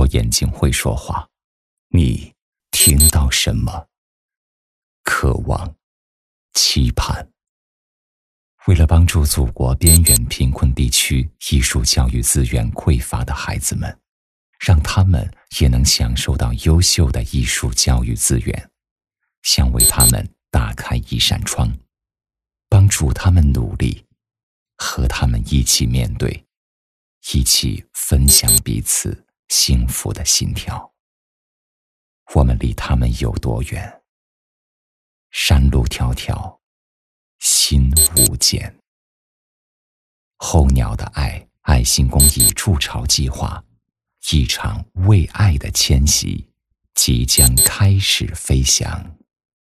我眼睛会说话，你听到什么？渴望，期盼。为了帮助祖国边远贫困地区艺术教育资源匮乏的孩子们，让他们也能享受到优秀的艺术教育资源，想为他们打开一扇窗，帮助他们努力，和他们一起面对，一起分享彼此幸福的心跳。我们离他们有多远？山路迢迢，心无间。候鸟的爱心公益筑巢计划，一场为爱的迁徙即将开始飞翔。